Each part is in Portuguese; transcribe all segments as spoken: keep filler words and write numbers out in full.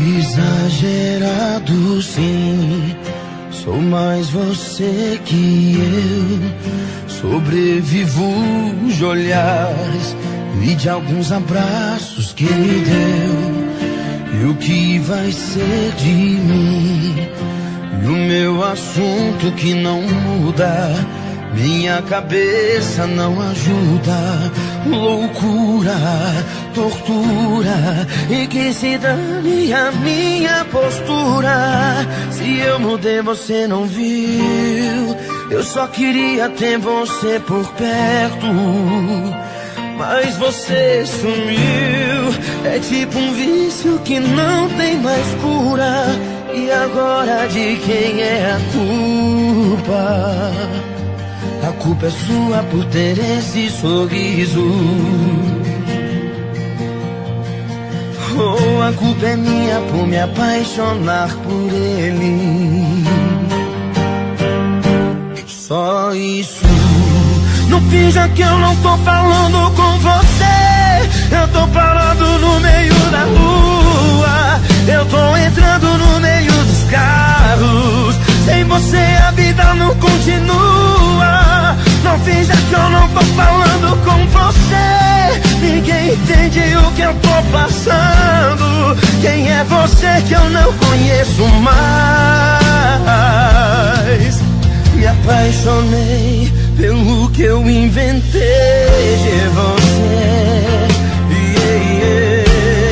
Exagerado, sim. Sou mais você que eu. Sobrevivo de olhares e de alguns abraços que me deu. E o que vai ser de mim? E o meu assunto que não muda. Minha cabeça não ajuda. Loucura, tortura, e que se dane a minha postura. Se eu mudei você não viu. Eu só queria ter você por perto, mas você sumiu. É tipo um vício que não tem mais cura. E agora de quem é a culpa? A culpa é sua por ter esse sorriso. Ou a culpa é minha por me apaixonar por ele. Só isso. Não finja que eu não tô falando com você. Eu tô parado no meio da rua. Eu tô entrando no meio dos carros. Sem você a vida não continua. Não finja que eu não tô falando com você. Ninguém entende o que eu tô passando. Quem é você que eu não conheço mais? Me apaixonei pelo que eu inventei de você. Yeah, yeah.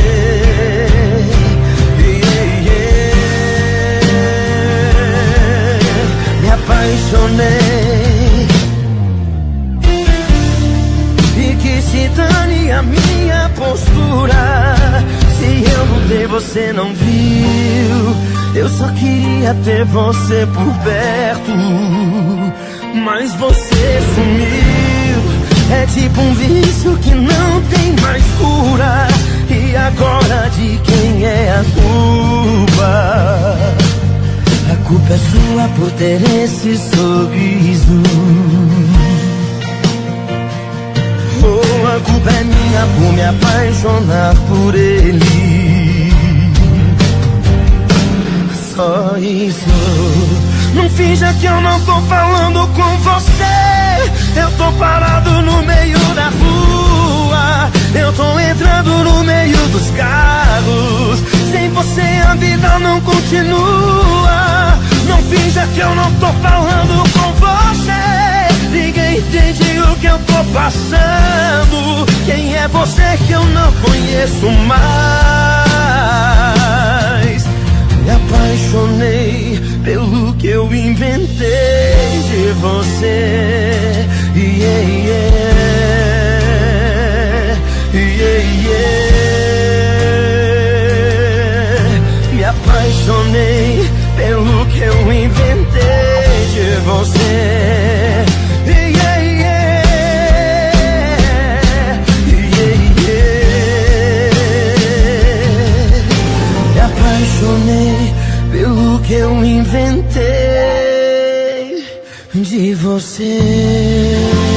Apaixonei. E que se dane a minha postura. Se eu mudei você não viu. Eu só queria ter você por perto, mas você sumiu. É tipo um vício que não tem mais cura. E agora de quem é a culpa? A culpa é sua por ter esse sorriso. Oh, a culpa é minha por me apaixonar por ele. Só isso. Não finja que eu não tô falando com você. Eu tô parado no meio da rua. Eu tô entrando no meio dos carros. Sem você a vida não continua. Não finja que eu não tô falando com você. Ninguém entende o que eu tô passando. Quem é você que eu não conheço mais? Me apaixonei pelo que eu inventei de você. Yeah, yeah. Yeah, yeah. Me apaixonei pelo que eu inventei de você. Yeah, yeah. Yeah, yeah. Me apaixonei pelo que eu inventei de você.